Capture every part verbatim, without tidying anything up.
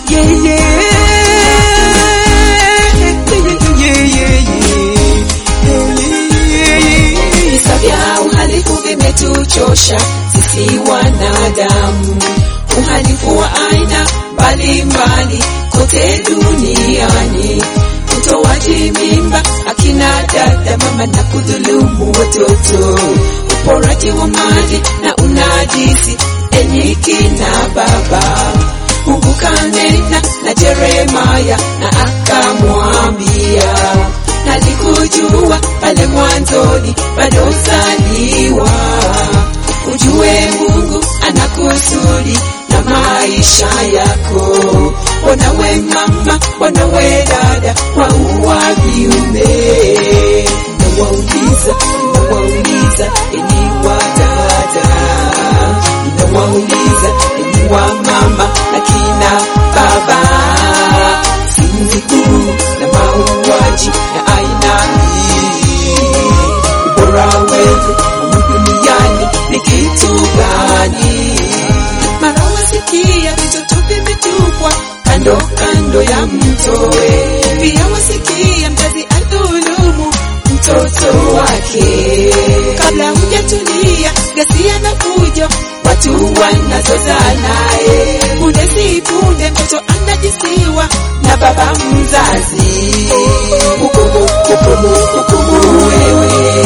yeah, yeah. Visa vya uhalifu vimetuchosha sisi wanadamu, uhalifu wa aina mbalimbali kote duniani, utoaji mimba, akina dada, mama na kudhulumu watoto, uporaji wa mali na unajisi, enyi kina baba. Mungu kanena na Yeremia na akamwambia, nalikujua pale mwanzoni bado uzaliwa, ujue Mungu anakusudi na maisha yako. Wanawe mama, wanawe dada, waua viume, nawauliza, nawauliza enyi wadada, nawauliza enyi wa mama na kina baba, sinzi kuu na mauaji ya aina hii, ubora wetu humu duniani ni kitu gani? Mara wasikia vitoto vimetupwa kando kando ya mto, pia wasikia mzazi adhulumu mtoto wake. Kabla hujatulia ghasia na fujo, watu wanazozana, punde si punde mtoto anajisiwa na baba mzazi. Hukumu, hukumu, hukumu wewe,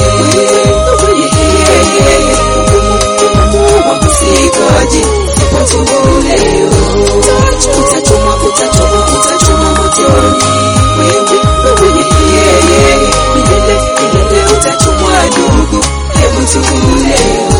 wakusikoji sipotubu leo, utachoma, utachoma, utachoma motoni wewe, wewe yeye, milele, milele utachomwa ndugu, hebu tubu leo.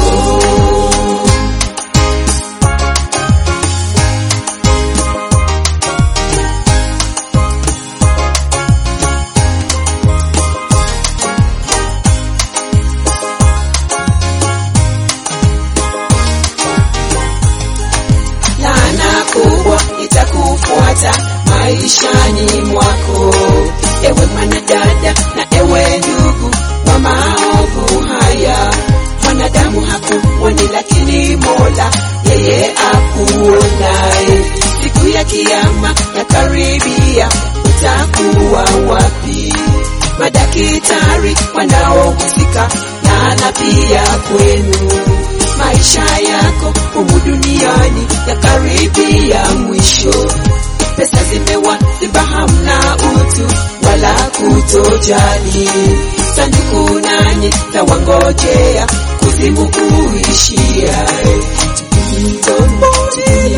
Maishani mwako, ewe mwanadada na ewe ndugu wa maovu haya. Mwanadamu hakuoni lakini Mola yeye akuonaye. Siku ya kiyama ya karibia, utakuwa wapi? Madaktari wanaohusika na pia kwenu, maisha yako humu duniani ya karibia mwisho. Pesa zimewaziba, hamna utu wala kutojali. Sanduku nanyi tawangojea kuzimu kuishia. Tubuni wote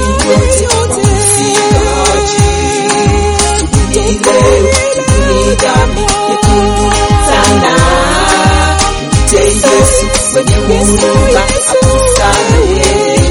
wakusikaji, tubuni leo, tubuni dhambi nyekundu sana. Mte Yesu mwenye huruma akusamehe,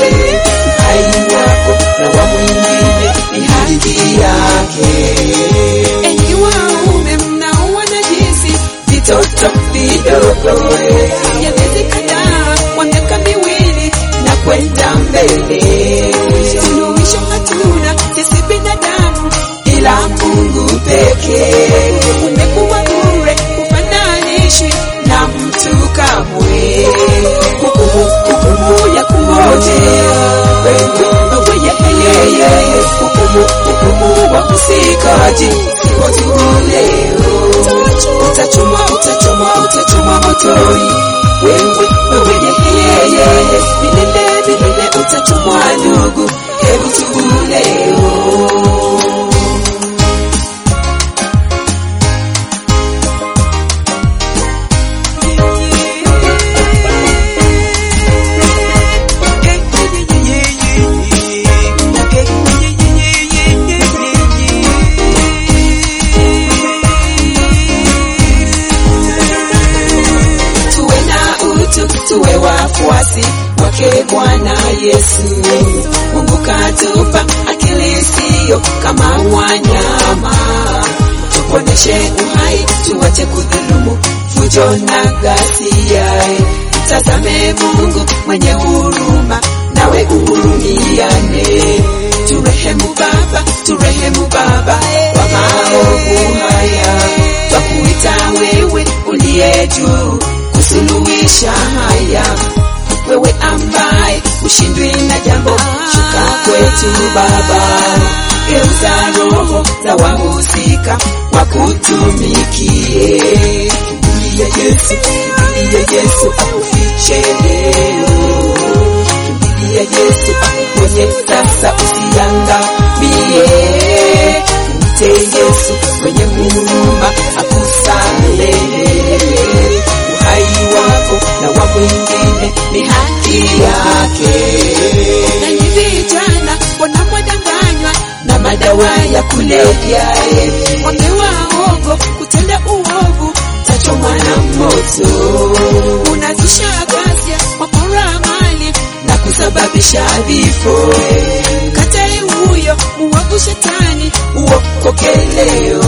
uhai wako na wa mwingine ni haki yake. Enyi waume mnaoa najisi vitoto vidogo ya miezi kadhaa wa miaka miwili na kwenda mbele, suluhisho hatuna sisi binadamu ila Mungu pekee. Umekuwa bure, ufananishi na mtu kamwe. Hukumu, hukumu ya kungojea wewe, wewe yeye, hukumu, hukumu wa kusikaji sipotubu leo, utachoma, utachoma, utachoma motoni wewe, wewe yeye, milele, milele utachomwa ndugu, hebu tubu leo. Tuwe wafuasi wake Bwana Yesu. Mungu katupa akili isiyo kama wanyama, tuponeshe uhai, tuwache kudhulumu, fujo na ghasia. Tazame Mungu mwenye huruma, nawe uhurumiane. Turehemu Baba, turehemu Baba kwa maovu haya. Twakuita wewe uliye juu kusuluhisha haya, wewe ambaye hatushindwi na jambo. Shuka kwetu Baba, geuza roho za wahusika wakutumikie. Kimbilia Yesu, kimbilia Yesu akufiche leo. Kimbilia Yesu akuponye sasa, usiangamie. Mte Yesu mwenye huruma akusamehe. Uhai wako na wa mwingine ni haki yake. Na hivi vijana wanapodanganywa na madawa ya kulevya, wamewaogo kutenda uovu, tachomwa na moto. Unazisha ghasia, wapora mali na kusababisha vifo. Katai huyo muovu shetani, uokoke leo.